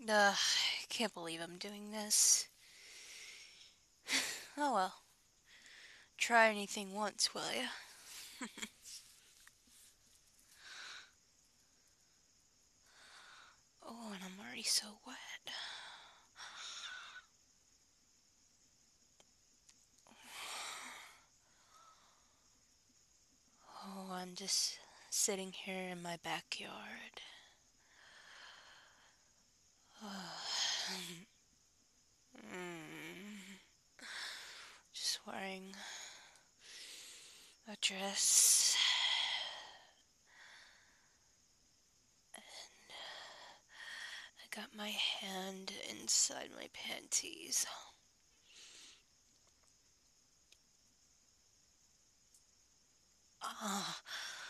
I can't believe I'm doing this. Oh well. Try anything once, will ya? Oh, and I'm already so wet. Oh, I'm just sitting here in my backyard. Just wearing a dress. I got my hand inside my panties. Ah.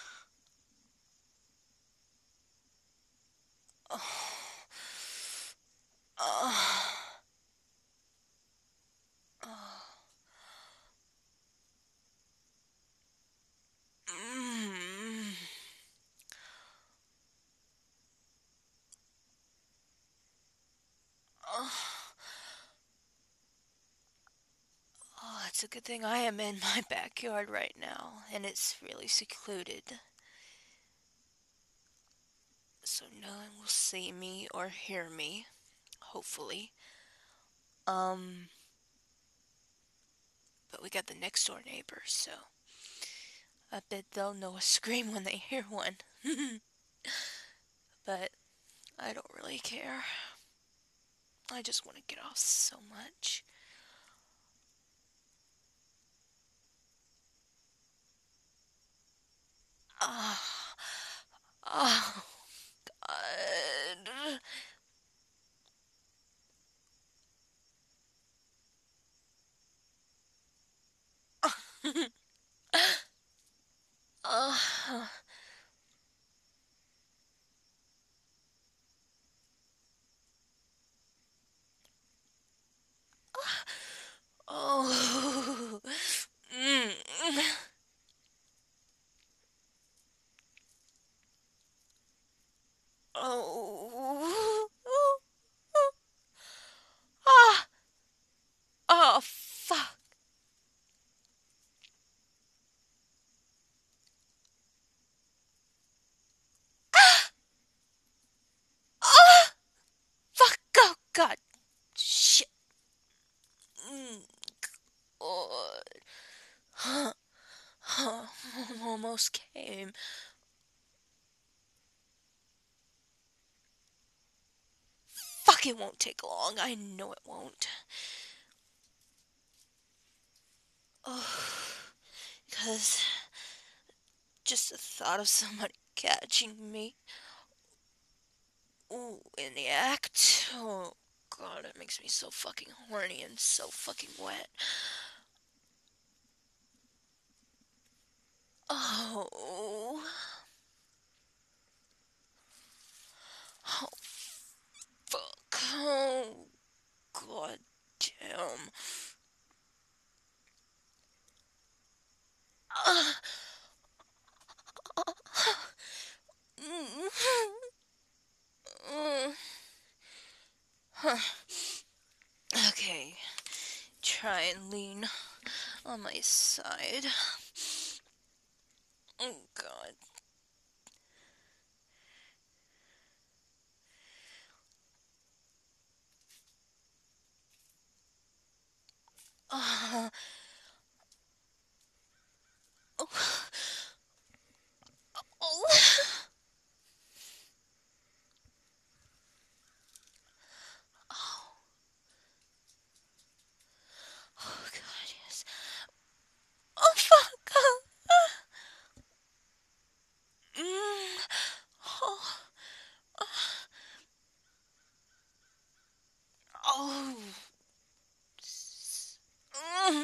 Oh. Ah. Oh. Mm. Oh. Oh, it's a good thing I am in my backyard right now, and it's really secluded, so no one will see me or hear me, hopefully. Um, but we got the next door neighbors, so I bet they'll know a scream when they hear one. But I don't really care. I just want to get off so much. Ah, oh, God. Ah, oh. Mm. Oh. Ah. Oh, fuck. Ah. Fuck. Oh, God. Shit. Mm. Oh. Huh. Huh. Almost came. Fuck, it won't take long. I know it won't. Oh. Because just the thought of somebody catching me. Ooh, in the act. Oh, God, it makes me so fucking horny and so fucking wet. Oh. Oh, fuck. Oh, God damn. Uh, okay, try and lean on my side. Oh, God. Uh, oh, oh, oh, God, yes. Oh, fuck. Mm, oh, oh. Mm,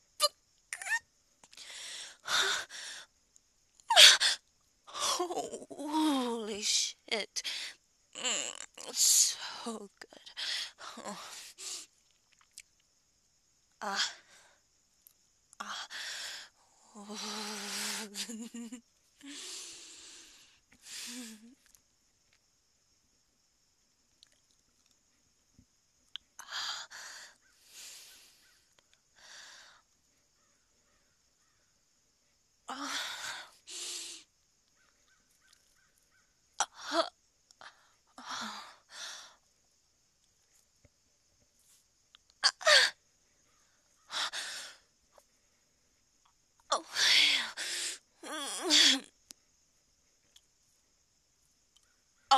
holy shit. So good. Oh, ah, ah. Oh.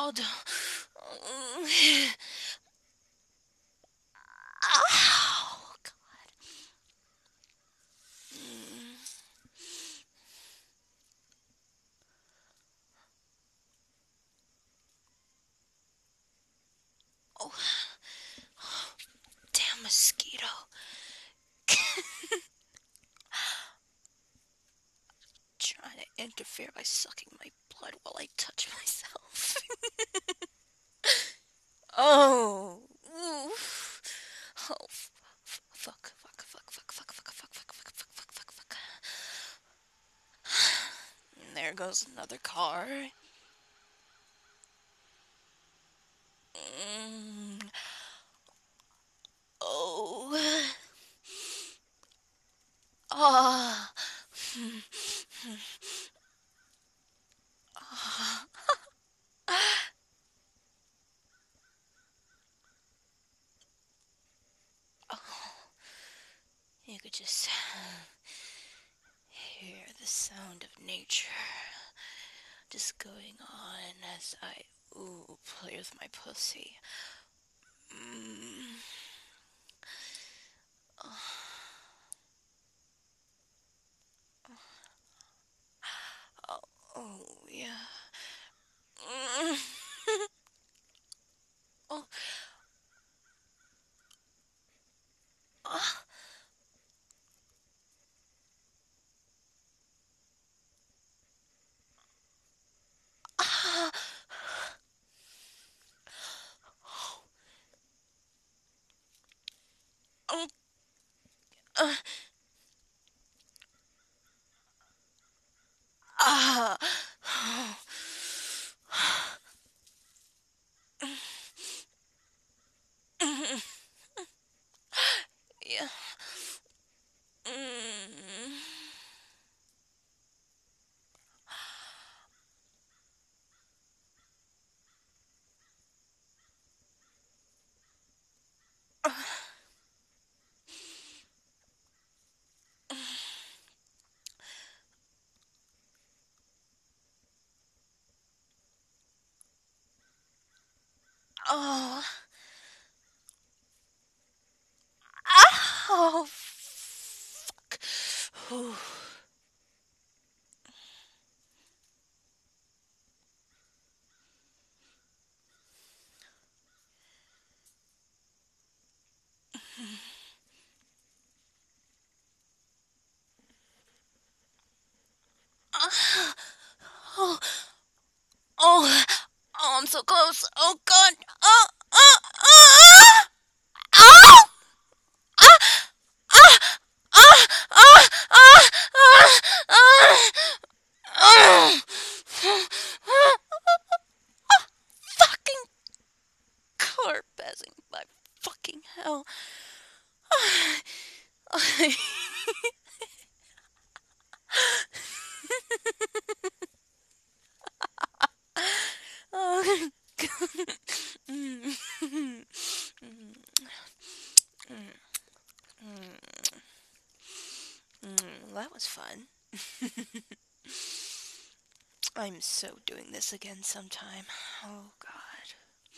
Oh, ow, God. Oh, damn mosquito. Trying to interfere by sucking my blood while I touch myself. Oh. Oof. Oh. Fuck. Fuck. Fuck. Fuck. Fuck. Fuck. Fuck. Fuck. Fuck. Fuck. Fuck. Fuck. Fuck. And there goes another car. Mm. Oh. Ah. You could just hear the sound of nature just going on as I play with my pussy. Mm. Oh, oh yeah. Mm. Oh, ah, ah. Oh, uh, ah. Yeah. Mm. Oh. Oh, fuck. Whew. Ah. Oh, oh, oh, I'm so close. Oh, God. Oh, oh, oh, oh, ah, ah, ah, ah, ah, ah, ah, fucking car passing by. Fucking hell. Oh, mm, that was fun. I'm so doing this again sometime. Oh, God.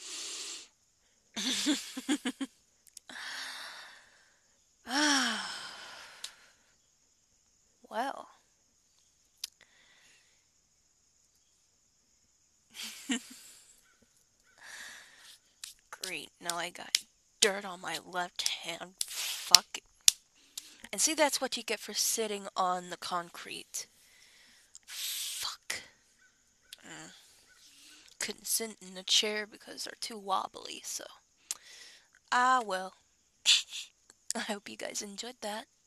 Well, great. Now I got dirt on my left hand. Fuck. And see, that's what you get for sitting on the concrete. Fuck. Couldn't sit in a chair because they're too wobbly, so. Ah, well. I hope you guys enjoyed that.